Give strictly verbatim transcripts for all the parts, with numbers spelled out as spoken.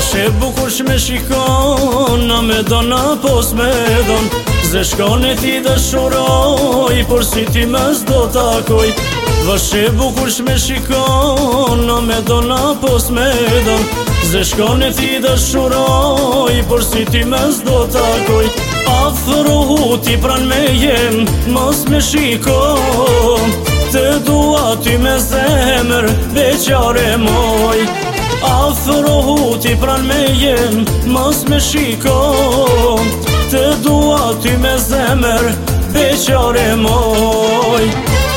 Vashe bukur shme shikon, na me don, na pos me don. Ze shkon e ti dëshuroj, por si ti me s'do takoj. Vashe bukur shme shikon, na me don, na pos me don. Ze shkon e ti dëshuroj, por si ti me s'do takoj. Afrohu ti pran me jem, mos me shiko. Të dua ty me zemër, beqare moj. Afrohu ti pran me jem, mos me shiko. Të dua ty me zemër, beqare moj.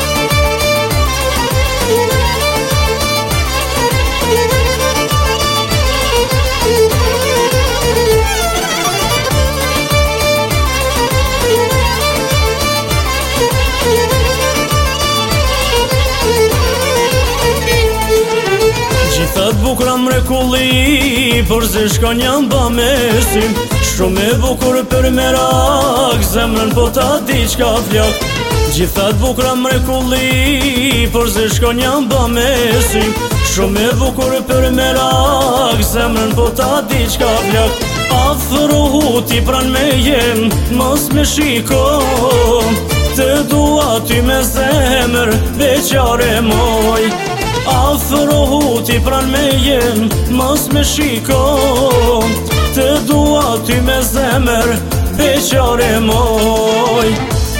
Gjithat bukra mrekulli, por se shkon jam ba mesim. Shumë e bukur për merak, zemrën po ta di qka flak. Gjithat bukra mrekulli, por se shkon jam ba mesim. Shumë e bukur për merak, zemrën po ta di qka flak. Afrohu ti pran me jem, mos me shiko. Të dua ty me zemër, beqare moj. Afrohu ti pran me jem, mos me shiko. Të dua ty me zemër, beqare moj.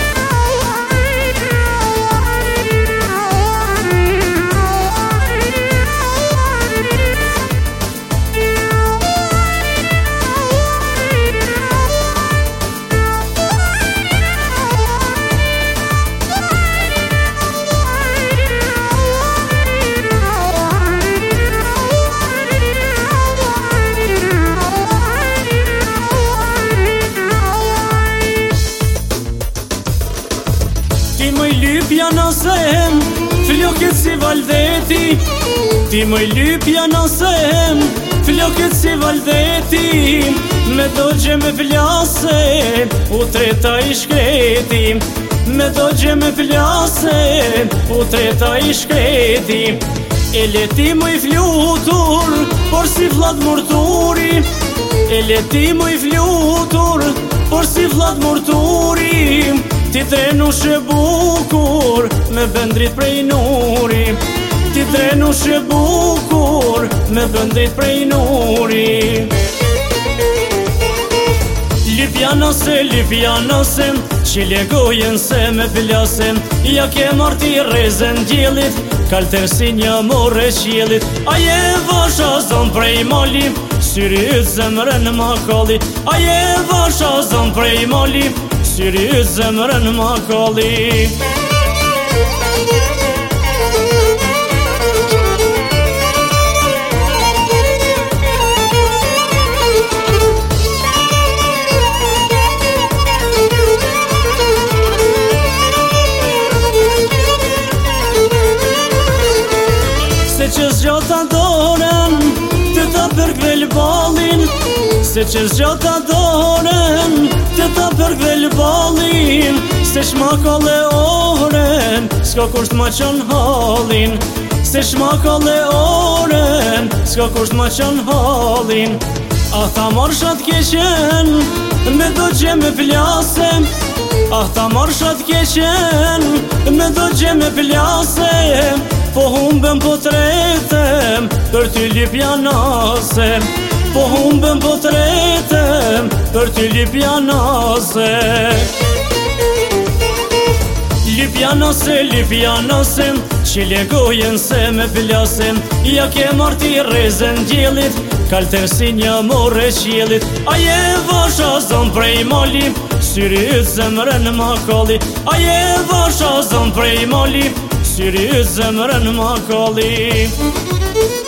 Ti më lypja nësem, flokët si valveti. Ti më lypja nësem, flokët si valveti. Me dogje me plase, u treta i shkreti. Me dogje me plase, u treta i shkreti. E leti më i flutur, por si vllad murturi. E leti më i flutur, por si vllad murturi. Ti trenush e bukur, me bëndrit prej nuri. Ti trenush e bukur, me bëndrit prej nuri. Lypja nëse, lypja nëse, që legojen se me plasem. Ja ke marti rezen gjellit, kalter si një more qjellit. Aje vasha zon prej mali, syri yt zemrën ma kalli. Aje vasha zon prej mali, syri yt zemrën ma kalli. Se që zgjata doren, të ta përkvel balin. Se që zgjata doren, të ta përkvel balin. Se shmakale oren, s'ka kusht ma qën halin. Se shmakale oren, s'ka kusht ma qën halin. Ah ta marshat keqen, me do që me plasem. Ah ta marshat keqen, me do që me plasem. Po humbem po tretem, për ty lypja nëse. Po humbem po tretem, për ty lypja nëse. Lypja nëse, lypja nëse, që legojen se me plasem. Ja ke marti rezen gjellit, kalter si një more qjellit. Aje vasha zon prej mali, syri yt zemrën ma kalli. Aje vasha zon prej mali, syri yt zemrën ma kalli.